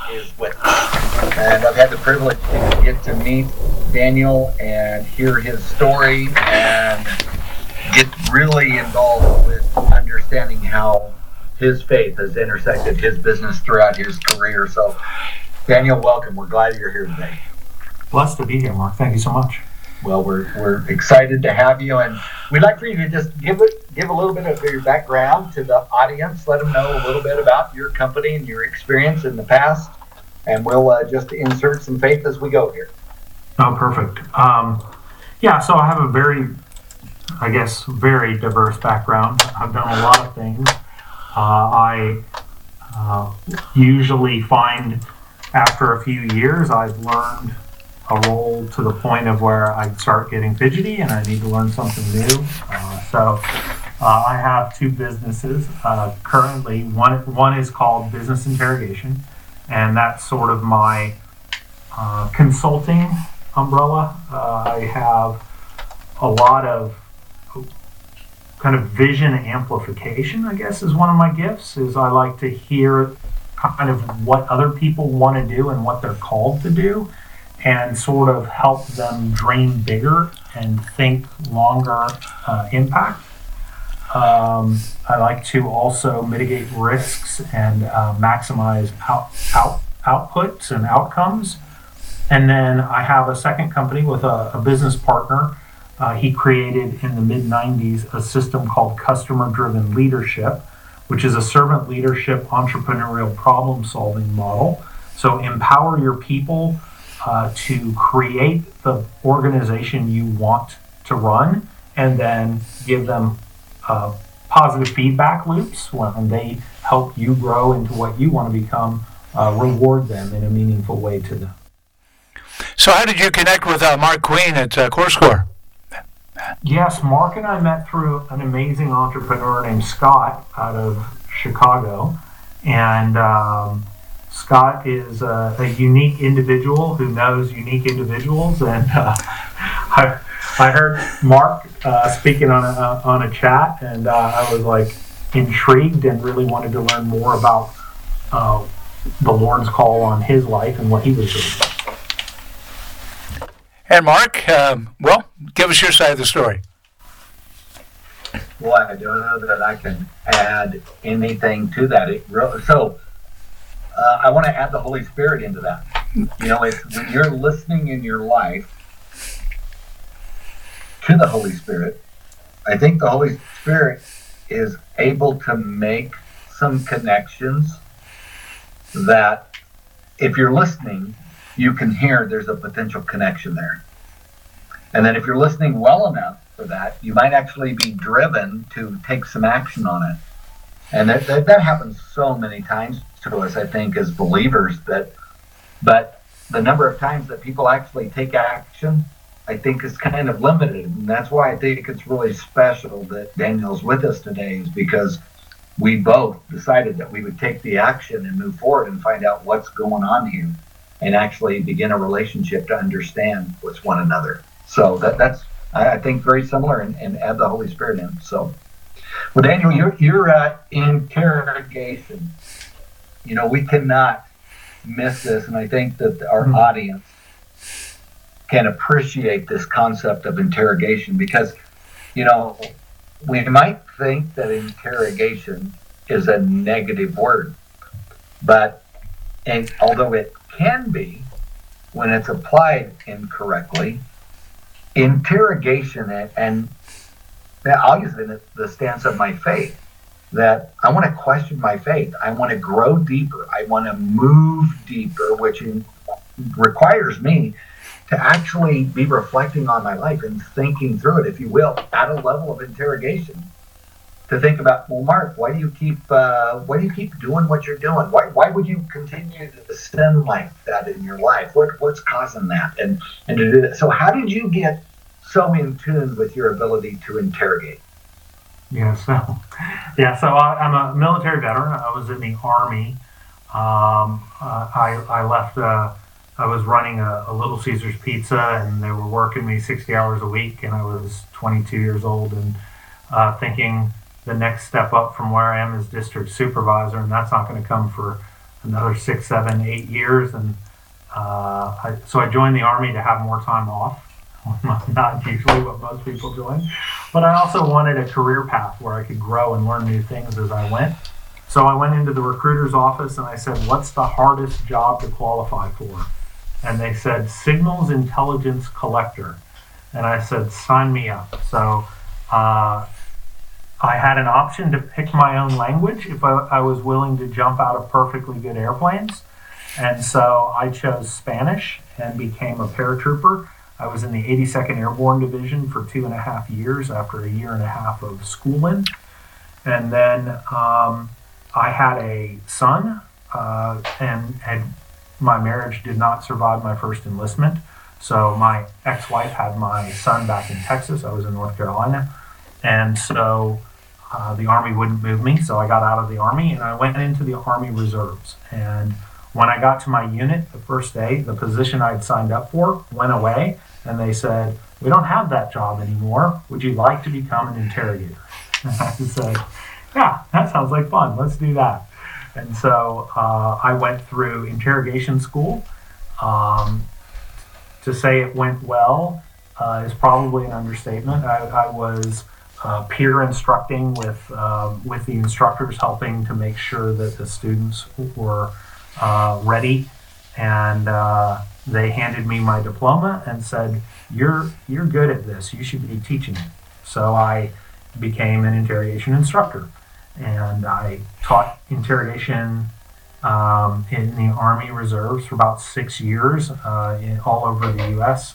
is with us. And I've had the privilege to get to meet Daniel and hear his story and get really involved with understanding how his faith has intersected his business throughout his career. So, Daniel, welcome. We're glad you're here today. Blessed to be here, Mark. Thank you so much. Well, we're excited to have you, and we'd like for you to just give a little bit of your background to the audience. Let them know a little bit about your company and your experience in the past, and we'll just insert some faith as we go here. Oh, perfect. So I have a very diverse background. I've done a lot of things. I usually find after a few years I've learned a role to the point of where I start getting fidgety and I need to learn something new. I have two businesses currently. One is called Business Interrogation, and that's sort of my consulting umbrella. I have a lot of kind of vision amplification, I guess, is one of my gifts. Is I like to hear kind of what other people want to do and what they're called to do, and sort of help them dream bigger and think longer impact. I like to also mitigate risks and maximize outputs and outcomes. And then I have a second company with a business partner. He created in the mid-90s a system called Customer-Driven Leadership, which is a servant leadership entrepreneurial problem-solving model. So empower your people to create the organization you want to run, and then give them positive feedback loops when they help you grow into what you want to become, reward them in a meaningful way to them. So how did you connect with Mark Queen at CoreScore? Yes, Mark and I met through an amazing entrepreneur named Scott out of Chicago, and Scott is a unique individual who knows unique individuals, and I heard Mark speaking on a chat, and I was like intrigued and really wanted to learn more about the Lord's call on his life and what he was doing. And Mark, give us your side of the story. Well, I don't know that I can add anything to that. I want to add the Holy Spirit into that. When you're listening in your life to the Holy Spirit, I think the Holy Spirit is able to make some connections that if you're listening, you can hear there's a potential connection there. And then if you're listening well enough for that, you might actually be driven to take some action on it. And that happens so many times to us, I think, as believers, but the number of times that people actually take action, I think, is kind of limited. And that's why I think it's really special that Daniel's with us today, is because we both decided that we would take the action and move forward and find out what's going on here and actually begin a relationship to understand what's one another. So that's, I think, very similar, and add the Holy Spirit in. So, well, Daniel, you're at interrogation. We cannot miss this, and I think that our audience can appreciate this concept of interrogation, because, we might think that interrogation is a negative word, and although it can be when it's applied incorrectly, interrogation, and I'll use it in the stance of my faith, that I want to question my faith. I want to grow deeper. I want to move deeper, which requires me to actually be reflecting on my life and thinking through it, if you will, at a level of interrogation. To think about, well, Mark, why do you keep doing what you're doing? Why would you continue to sin like that in your life? What's causing that? And to do that. So how did you get so in tune with your ability to interrogate? So I'm a military veteran. I was in the Army. I left. I was running a Little Caesars Pizza, and they were working me 60 hours a week, and I was 22 years old, and thinking the next step up from where I am is district supervisor, and that's not going to come for another 6, 7, 8 years, and so I joined the Army to have more time off. Not usually what most people join, but I also wanted a career path where I could grow and learn new things as I went. So I went into the recruiter's office and I said, "What's the hardest job to qualify for?" And they said, "Signals Intelligence Collector." And I said, "Sign me up." So I had an option to pick my own language if I was willing to jump out of perfectly good airplanes. And so I chose Spanish and became a paratrooper. I was in the 82nd Airborne Division for 2.5 years after a year and a half of schooling. And then I had a son, and my marriage did not survive my first enlistment. So my ex-wife had my son back in Texas. I was in North Carolina. And so the Army wouldn't move me. So I got out of the Army and I went into the Army Reserves. And when I got to my unit the first day, the position I'd signed up for went away. And they said, "We don't have that job anymore. Would you like to become an interrogator?" And I said, "Yeah, that sounds like fun. Let's do that." And so I went through interrogation school. To say it went well is probably an understatement. I was peer instructing with the instructors, helping to make sure that the students were ready, and they handed me my diploma and said, "You're good at this. You should be teaching it." So I became an interrogation instructor, and I taught interrogation in the Army Reserves for about 6 years, all over the U.S.,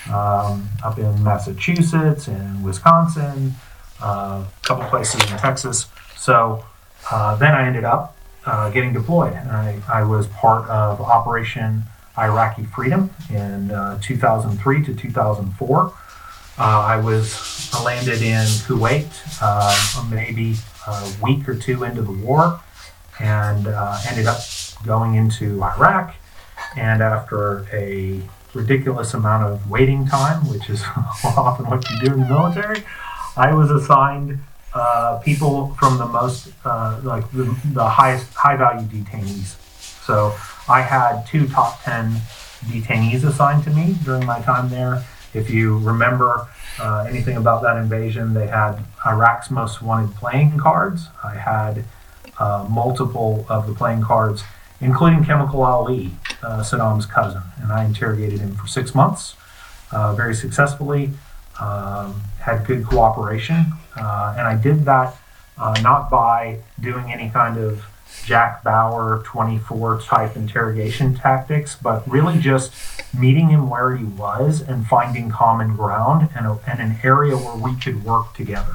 up in Massachusetts and Wisconsin, a couple places in Texas. So then I ended up getting deployed. I was part of Operation Iraqi Freedom in 2003 to 2004. I landed in Kuwait maybe a week or two into the war, and ended up going into Iraq. And after a ridiculous amount of waiting time, which is often what you do in the military, I was assigned people from the most like the highest high value detainees. So I had 2 top 10 detainees assigned to me during my time there. If you remember anything about that invasion, they had Iraq's most wanted playing cards. I had multiple of the playing cards, including Chemical Ali, Saddam's cousin, and I interrogated him for 6 months, very successfully. Had good cooperation, and I did that not by doing any kind of Jack Bauer 24 type interrogation tactics, but really just meeting him where he was and finding common ground and an area where we could work together.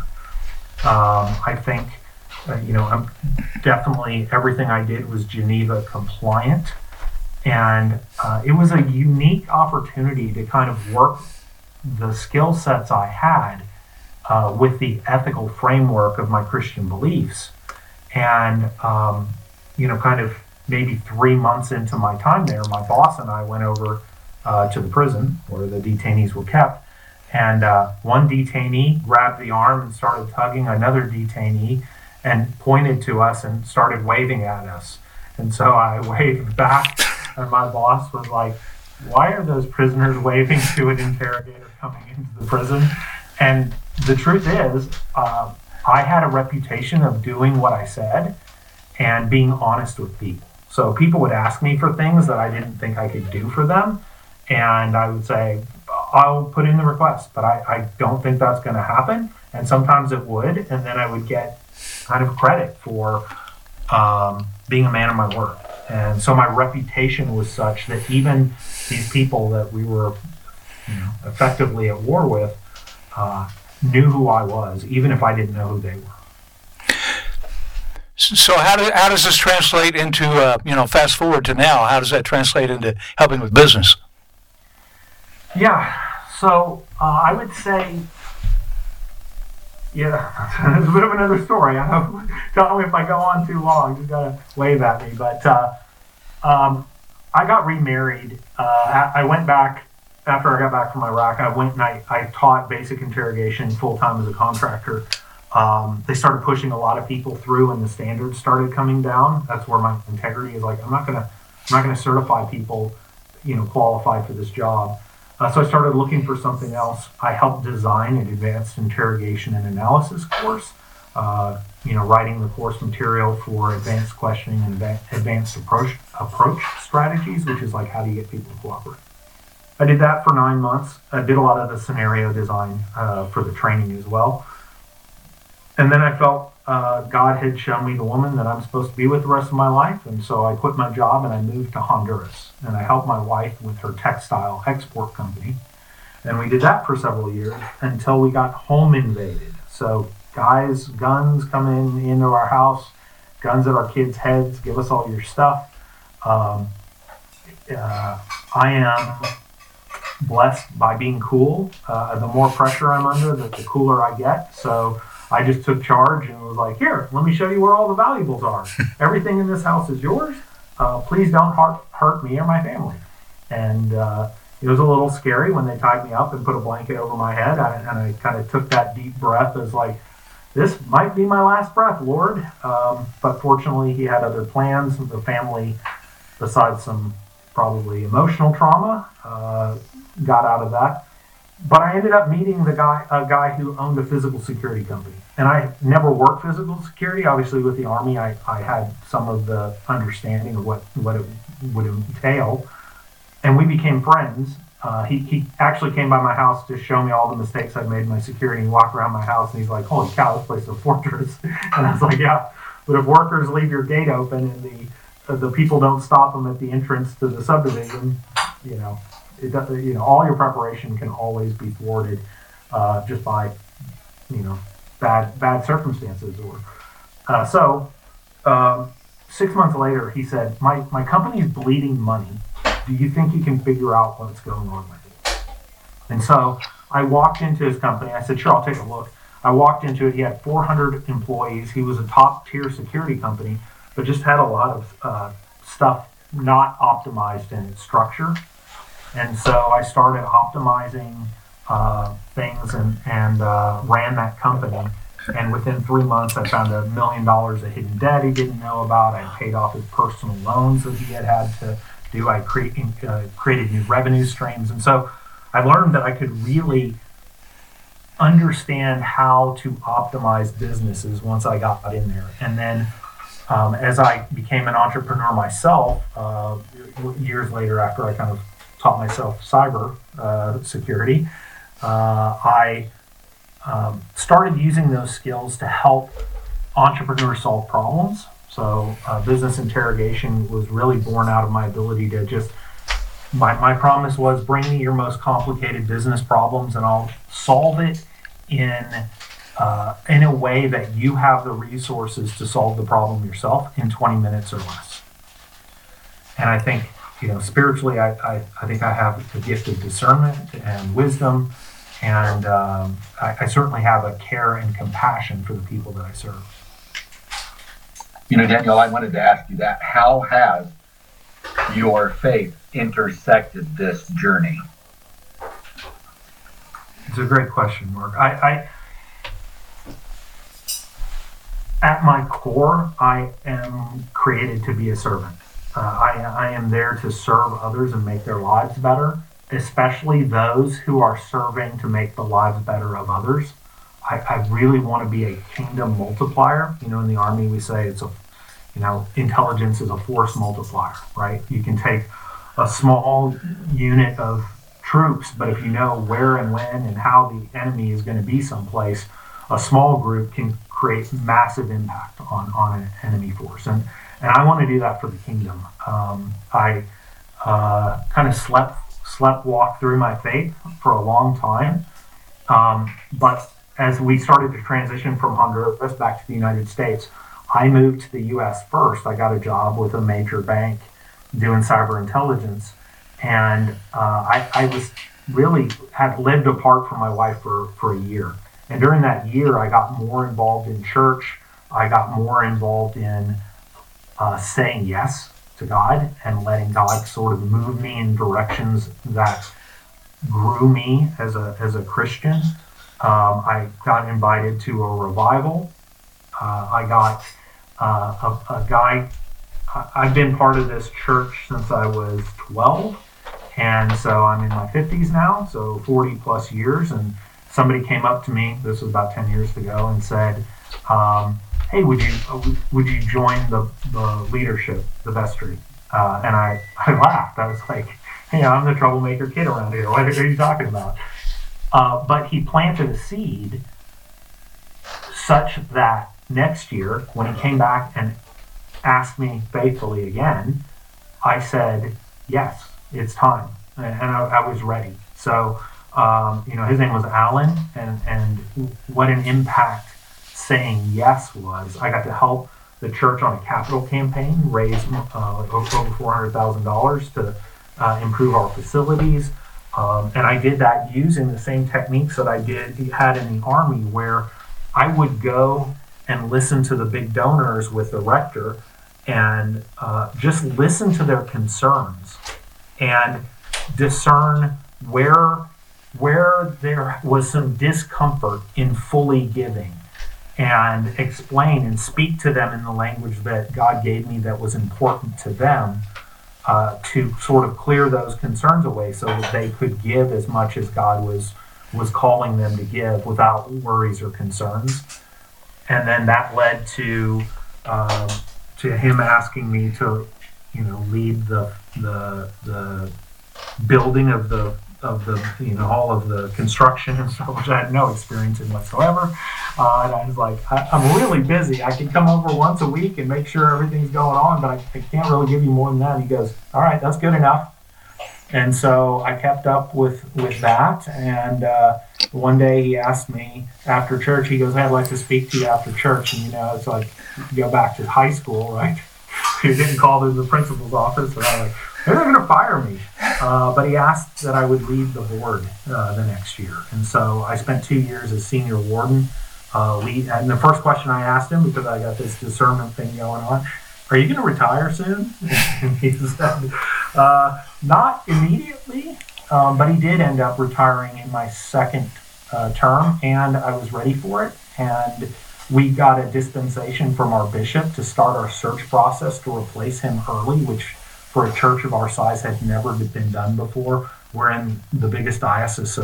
I think, I'm definitely everything I did was Geneva compliant, and it was a unique opportunity to kind of work the skill sets I had with the ethical framework of my Christian beliefs. And, kind of maybe 3 months into my time there, my boss and I went over to the prison where the detainees were kept. And one detainee grabbed the arm and started tugging another detainee and pointed to us and started waving at us. And so I waved back, and my boss was like, "Why are those prisoners waving to an interrogator coming into the prison?" And the truth is, I had a reputation of doing what I said and being honest with people. So people would ask me for things that I didn't think I could do for them, and I would say, "I'll put in the request, but I don't think that's going to happen." And sometimes it would, and then I would get kind of credit for being a man of my word. And so my reputation was such that even these people that we were effectively at war with knew who I was, even if I didn't know who they were. So how does this translate into, fast forward to now, how does that translate into helping with business? Yeah, so I would say, it's a bit of another story. I don't know if I go on too long, just gotta wave at me. But I got remarried. I went back, after I got back from Iraq, I went and I taught basic interrogation full-time as a contractor They started pushing a lot of people through, and the standards started coming down. That's where my integrity is like, I'm not gonna certify people, qualified for this job. So I started looking for something else. I helped design an advanced interrogation and analysis course. Writing the course material for advanced questioning and advanced approach strategies, which is like how do you get people to cooperate. I did that for 9 months. I did a lot of the scenario design for the training as well. And then I felt God had shown me the woman that I'm supposed to be with the rest of my life. And so I quit my job and I moved to Honduras. And I helped my wife with her textile export company. And we did that for several years until we got home invaded. So guys, guns come into our house, guns at our kids' heads, give us all your stuff. I am blessed by being cool. The more pressure I'm under, the cooler I get. So I just took charge and was like, here, let me show you where all the valuables are. Everything in this house is yours. Please don't hurt me or my family. And it was a little scary when they tied me up and put a blanket over my head. And I kind of took that deep breath as like, this might be my last breath, Lord. But fortunately, he had other plans. The family, besides some probably emotional trauma, got out of that. But I ended up meeting a guy who owned a physical security company. And I never worked physical security. Obviously, with the Army, I had some of the understanding of what it would entail. And we became friends. He actually came by my house to show me all the mistakes I'd made in my security. He walked around my house and he's like, holy cow, this place is a fortress. And I was like, yeah, but if workers leave your gate open and the people don't stop them at the entrance to the subdivision, all your preparation can always be thwarted just by, bad circumstances. So 6 months later, he said, my company's bleeding money. Do you think you can figure out what's going on with it? And so I walked into his company. I said, sure, I'll take a look. I walked into it. He had 400 employees. He was a top tier security company, but just had a lot of stuff not optimized in its structure. And so I started optimizing things and ran that company. And within 3 months, I found $1 million of hidden debt he didn't know about. I paid off his personal loans that he had to do. I created new revenue streams. And so I learned that I could really understand how to optimize businesses once I got in there. And then as I became an entrepreneur myself, years later after I kind of taught myself cyber security, I started using those skills to help entrepreneurs solve problems. So business interrogation was really born out of my ability to just, my promise was bring me your most complicated business problems and I'll solve it in a way that you have the resources to solve the problem yourself in 20 minutes or less. And I think, spiritually, I think I have a gift of discernment and wisdom, and I certainly have a care and compassion for the people that I serve. Daniel, I wanted to ask you that. How has your faith intersected this journey? It's a great question, Mark. I at my core, I am created to be a servant. I am there to serve others and make their lives better, especially those who are serving to make the lives better of others. I really want to be a kingdom multiplier. In the Army, we say it's intelligence is a force multiplier, right? You can take a small unit of troops, but if you know where and when and how the enemy is going to be someplace, a small group can create massive impact on an enemy force. And I want to do that for the kingdom. I kind of walked through my faith for a long time. But as we started to transition from Honduras back to the United States, I moved to the U.S. first. I got a job with a major bank doing cyber intelligence. And I was really had lived apart from my wife for a year. And during that year, I got more involved in church. I got more involved in saying yes to God and letting God sort of move me in directions that grew me as a Christian. I got invited to a revival. I got a guy. I've been part of this church since I was 12, and so I'm in my 50s now, so 40 plus years. And somebody came up to me, this was about 10 years ago, and said, "Hey, would you join the leadership, the vestry?" And I laughed. I was like, "Hey, I'm the troublemaker kid around here. What are you talking about?" But he planted a seed such that next year, when he came back and asked me faithfully again, I said, "Yes, it's time," and I was ready. So, his name was Alan, and what an impact saying yes was. I got to help the church on a capital campaign, raise over $400,000 to improve our facilities. And I did that using the same techniques that I had in the Army, where I would go and listen to the big donors with the rector and just listen to their concerns and discern where there was some discomfort in fully giving, and explain and speak to them in the language that God gave me that was important to them, to sort of clear those concerns away so that they could give as much as God was calling them to give without worries or concerns. And then that led to him asking me to, lead the building of the all of the construction and stuff, which I had no experience in whatsoever. And I was like, I'm really busy. I can come over once a week and make sure everything's going on, but I can't really give you more than that. And he goes, "All right, that's good enough." And so I kept up with that. And one day he asked me after church, he goes, "Hey, I'd like to speak to you after church." And, it's like, you go back to high school, right? You're getting called into the principal's office. And I'm like, they're going to fire me. But he asked that I would lead the board the next year. And so I spent 2 years as senior warden. And the first question I asked him, because I got this discernment thing going on, "Are you going to retire soon?" And he said, "Not immediately," but he did end up retiring in my second term, and I was ready for it. And we got a dispensation from our bishop to start our search process to replace him early, which for a church of our size had never been done before. We're in the biggest diocese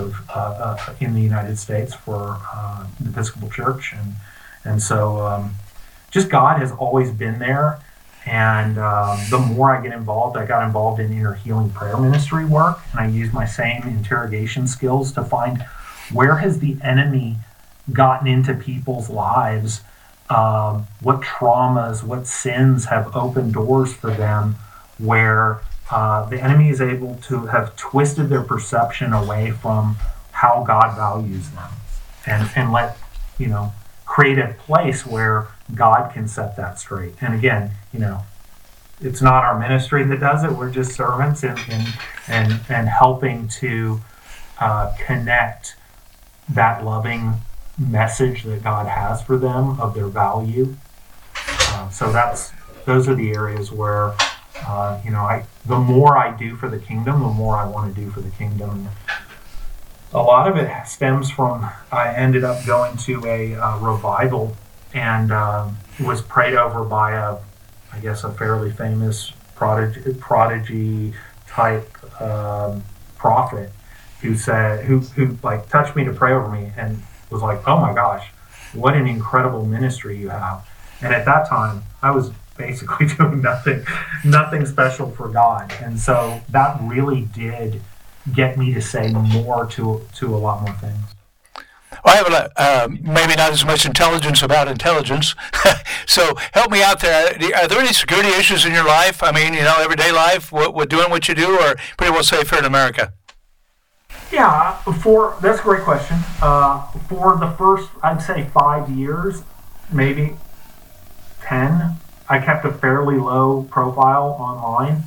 in the United States for the Episcopal Church, and so just God has always been there. And the more I get involved, I got involved in inner healing prayer ministry work, and I use my same interrogation skills to find where has the enemy gotten into people's lives, what traumas, what sins have opened doors for them, where the enemy is able to have twisted their perception away from how God values them, and let, create a place where God can set that straight. And again, it's not our ministry that does it. We're just servants and helping to connect that loving message that God has for them of their value. So those are the areas where, the more I do for the kingdom, the more I want to do for the kingdom. A lot of it stems from, I ended up going to a revival and was prayed over by a fairly famous prodigy type prophet who said, who like touched me to pray over me and was like, "Oh my gosh, what an incredible ministry you have." And at that time, I was basically doing nothing special for God. And so that really did get me to say more to a lot more things. Well, I have maybe not as much intelligence about intelligence. So help me out there. Are there any security issues in your life? I mean, everyday life, what doing what you do, or pretty well safe here in America? Yeah, that's a great question. For the first, I'd say 5 years, maybe 10, I kept a fairly low profile online.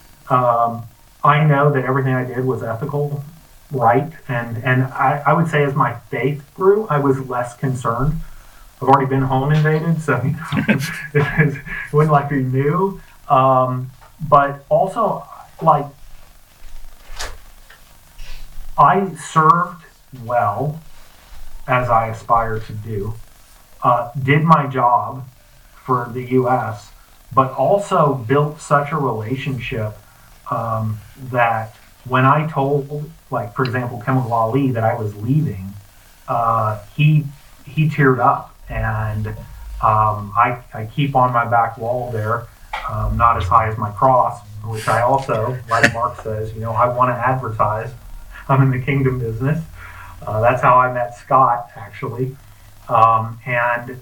I know that everything I did was ethical, right, and I would say as my faith grew, I was less concerned. I've already been home invaded, so it wouldn't like be new. But also, like, I served well as I aspire to do, did my job for the U.S., but also built such a relationship that when I told, like, for example, Chemical Ali that I was leaving, he teared up, and I keep on my back wall there, not as high as my cross, which I also, like Mark says, I want to advertise. I'm in the kingdom business. That's how I met Scott, actually, and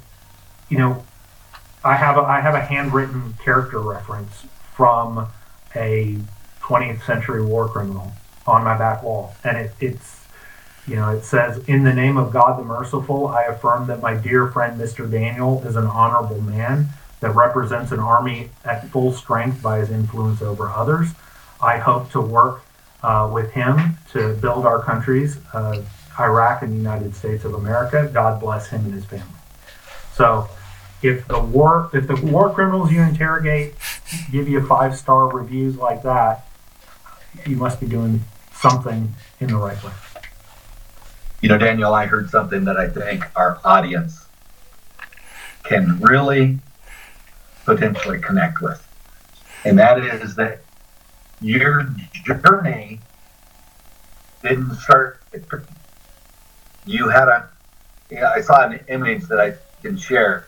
I have a handwritten character reference from a 20th century war criminal on my back wall, and it says, "In the name of God the Merciful, I affirm that my dear friend Mr. Daniel is an honorable man that represents an army at full strength by his influence over others. I hope to work with him to build our countries, Iraq and the United States of America. God bless him and his family." So, if the war criminals you interrogate give you 5-star reviews like that, you must be doing something in the right way. Daniel, I heard something that I think our audience can really potentially connect with. And that is that your journey didn't start. You had I saw an image that I can share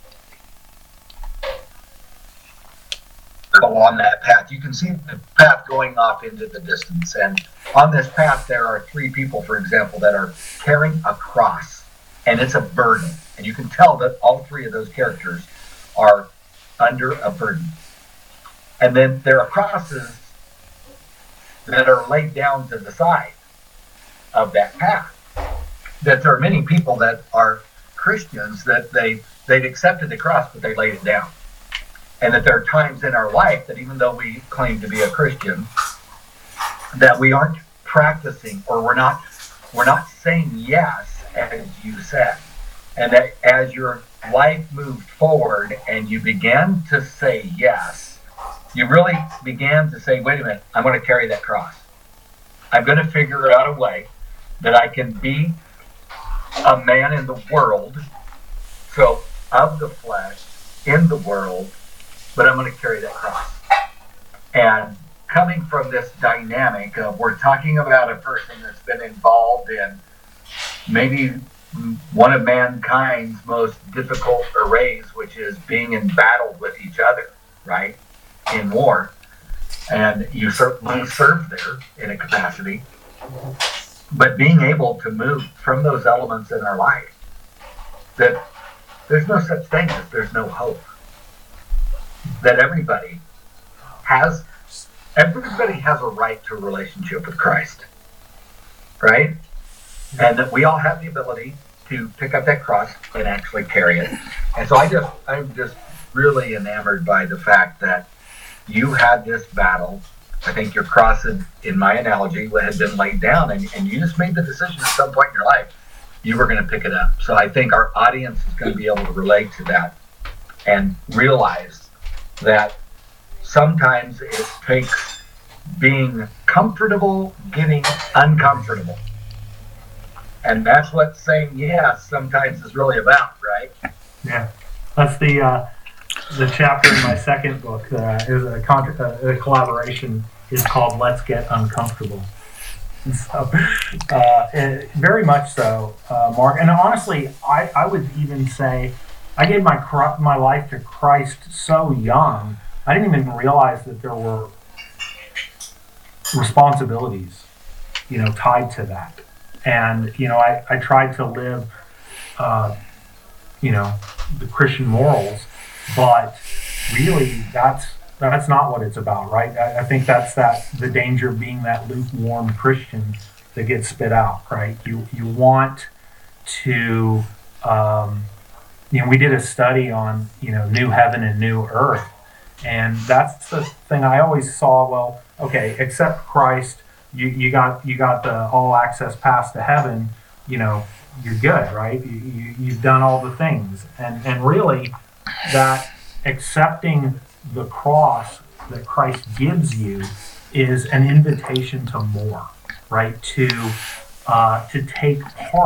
along that path. You can see the path going off into the distance. And on this path, there are 3 people, for example, that are carrying a cross. And it's a burden. And you can tell that all 3 of those characters are under a burden. And then there are crosses that are laid down to the side of that path. That there are many people that are Christians that they've accepted the cross, but they laid it down. And that there are times in our life that even though we claim to be a Christian, that we aren't practicing, or we're not saying yes as you said. And that as your life moved forward and you began to say yes, you really began to say, wait a minute, I'm going to carry that cross. I'm going to figure out a way that I can be a man in the world, so of the flesh, in the world, but I'm going to carry that cross. And coming from this dynamic of, we're talking about a person that's been involved in maybe one of mankind's most difficult arrays, which is being in battle with each other, right, in war. And you certainly serve there in a capacity. But being able to move from those elements in our life, that there's no such thing as there's no hope. That everybody has a right to a relationship with Christ, right? And that we all have the ability to pick up that cross and actually carry it. And so I'm just really enamored by the fact that you had this battle. I think your cross, in my analogy, had been laid down, and you just made the decision at some point in your life you were going to pick it up. So I think our audience is going to be able to relate to that and realize that sometimes it takes being comfortable getting uncomfortable. And that's what saying yes sometimes is really about, right? Yeah. That's the chapter in my second book is a collaboration is called Let's Get Uncomfortable. So, very much so, Mark. And honestly, I would even say I gave my life to Christ so young, I didn't even realize that there were responsibilities, tied to that. And, I tried to live, the Christian morals, but really that's not what it's about, right? I think that's the danger of being that lukewarm Christian that gets spit out, right? You want to, we did a study on, new heaven and new earth. And that's the thing I always saw. Well, okay, accept Christ, you got the all access pass to heaven, you're good, right? You've done all the things. And really that accepting the cross that Christ gives you is an invitation to more, right? To take part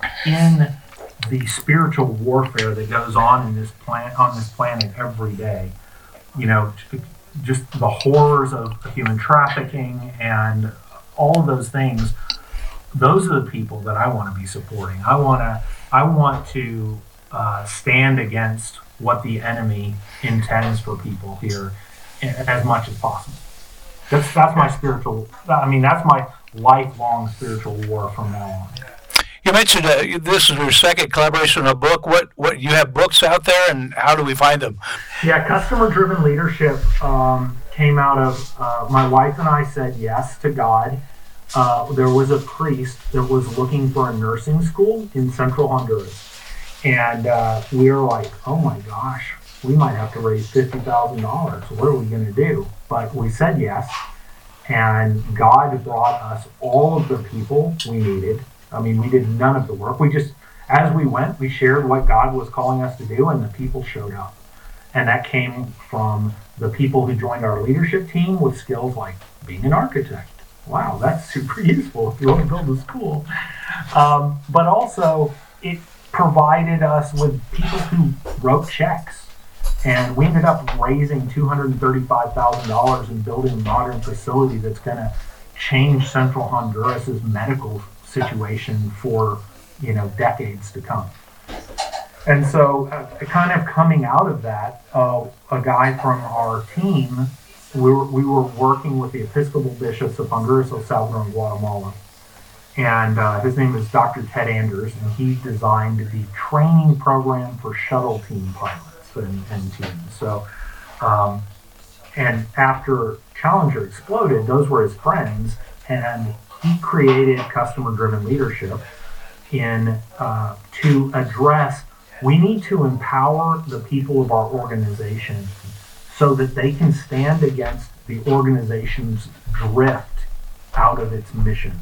in the spiritual warfare that goes on in on this planet every day. You know, just the horrors of human trafficking and all of those things. Those are the people that I want to be supporting. I want to stand against what the enemy intends for people here as much as possible. That's my spiritual. I mean, that's my lifelong spiritual war from now on. You mentioned this is your second collaboration on a book. What you have books out there, and how do we find them? Yeah, customer-driven leadership came out of my wife and I said yes to God. There was a priest that was looking for a nursing school in central Honduras, and we were like, "Oh my gosh, we might have to raise $50,000. What are we going to do?" But we said yes, and God brought us all of the people we needed. I mean, we did none of the work. We just, as we went, we shared what God was calling us to do, and the people showed up. And that came from the people who joined our leadership team with skills like being an architect. Wow, that's super useful if you want to build a school. But also, it provided us with people who wrote checks. And we ended up raising $235,000 and building a modern facility that's going to change central Honduras's medical situation for, decades to come. And so kind of coming out of that, a guy from our team, we were working with the Episcopal bishops of Honduras, El Salvador, and Guatemala. And his name is Dr. Ted Anders, and he designed the training program for shuttle team pilots and teams. So, and after Challenger exploded, those were his friends, and he created customer-driven leadership to address, we need to empower the people of our organization so that they can stand against the organization's drift out of its mission.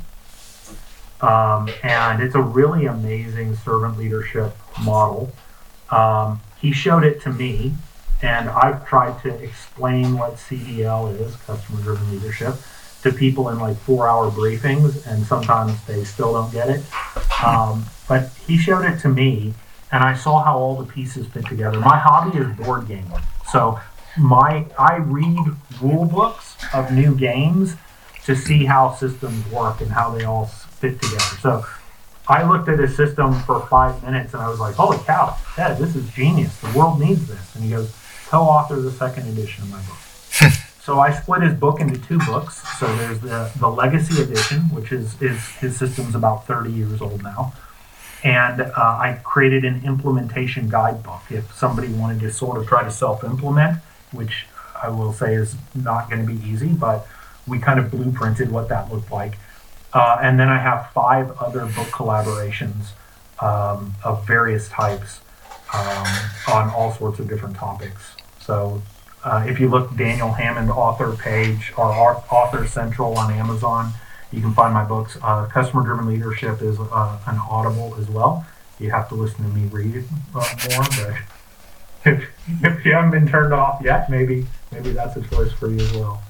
And it's a really amazing servant leadership model. He showed it to me, and I've tried to explain what CDL is, customer-driven leadership, to people in like 4-hour briefings, and sometimes they still don't get it. But he showed it to me, and I saw how all the pieces fit together. My hobby is board gaming. So I read rule books of new games to see how systems work and how they all fit together. So I looked at his system for 5 minutes and I was like, holy cow, Ted, this is genius. The world needs this. And he goes, co-author the second edition of my book. So I split his book into 2 books. So there's the Legacy Edition, which is his system's about 30 years old now. And I created an implementation guidebook. If somebody wanted to sort of try to self-implement, which I will say is not going to be easy, but we kind of blueprinted what that looked like. And then I have 5 other book collaborations of various types on all sorts of different topics. So if you look Daniel Hammond author page or Author Central on Amazon, you can find my books. Customer-Driven Leadership is an Audible as well. You have to listen to me read it more, but if you haven't been turned off yet, maybe that's a choice for you as well.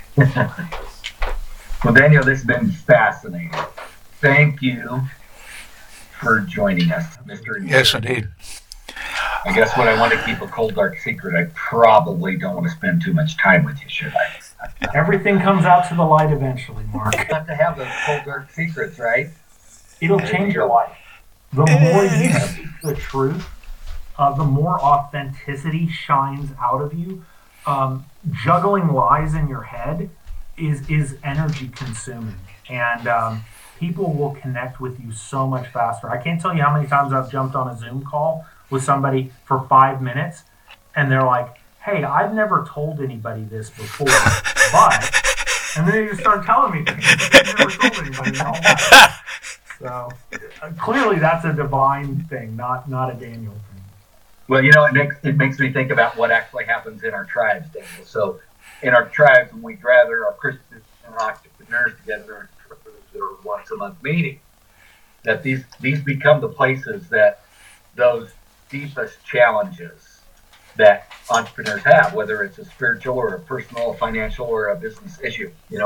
Well, Daniel, this has been fascinating. Thank you for joining us, Mr. Yes, indeed. I guess when I want to keep a cold, dark secret, I probably don't want to spend too much time with you, should I? Everything comes out to the light eventually, Mark. You have to have those cold, dark secrets, right? It'll change your life. The more you speak the truth, the more authenticity shines out of you. Juggling lies in your head is energy consuming, and people will connect with you so much faster. I can't tell you how many times I've jumped on a Zoom call with somebody for 5 minutes, and they're like, hey, I've never told anybody this before, but, and then they just start telling me things. I've never told anybody that. So clearly that's a divine thing, not a Daniel thing. Well, it makes me think about what actually happens in our tribes, Daniel. So in our tribes, when we gather our Christian entrepreneurs together for their once-a-month meeting, that these become the places that those deepest challenges that entrepreneurs have, whether it's a spiritual or a personal, financial, or a business issue,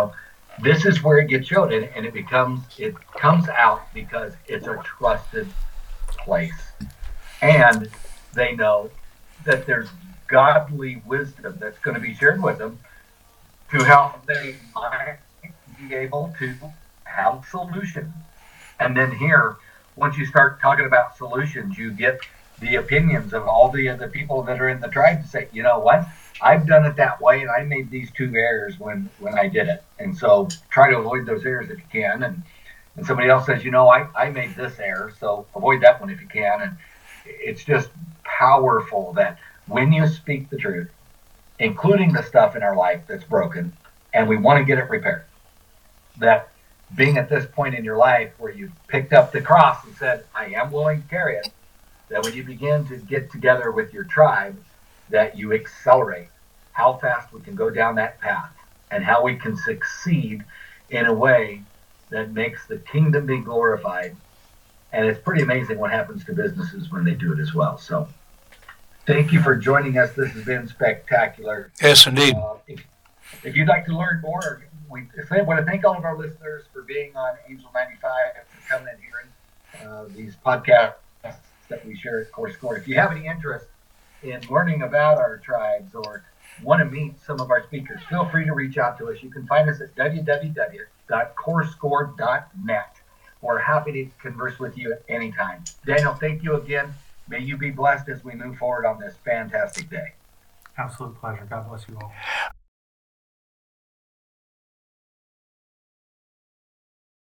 this is where it gets showed, and it comes out because it's a trusted place, and they know that there's godly wisdom that's going to be shared with them to help they might be able to have solutions. And then here, once you start talking about solutions, you get the opinions of all the other people that are in the tribe to say, you know what, I've done it that way, and I made these two errors when I did it. And so try to avoid those errors if you can. And somebody else says, you know, I made this error, so avoid that one if you can. And it's just powerful that when you speak the truth, including the stuff in our life that's broken, and we want to get it repaired, that being at this point in your life where you picked up the cross and said, I am willing to carry it, that when you begin to get together with your tribe, that you accelerate how fast we can go down that path and how we can succeed in a way that makes the kingdom be glorified. And it's pretty amazing what happens to businesses when they do it as well. So thank you for joining us. This has been spectacular. Yes, indeed. If you'd like to learn more, we want to thank all of our listeners for being on Angel 95 and for coming and hearing these podcasts that we share at Core Score. If you have any interest in learning about our tribes or want to meet some of our speakers, feel free to reach out to us. You can find us at www.corescore.net. We're happy to converse with you at any time. Daniel, thank you again. May you be blessed as we move forward on this fantastic day. Absolute pleasure. God bless you all.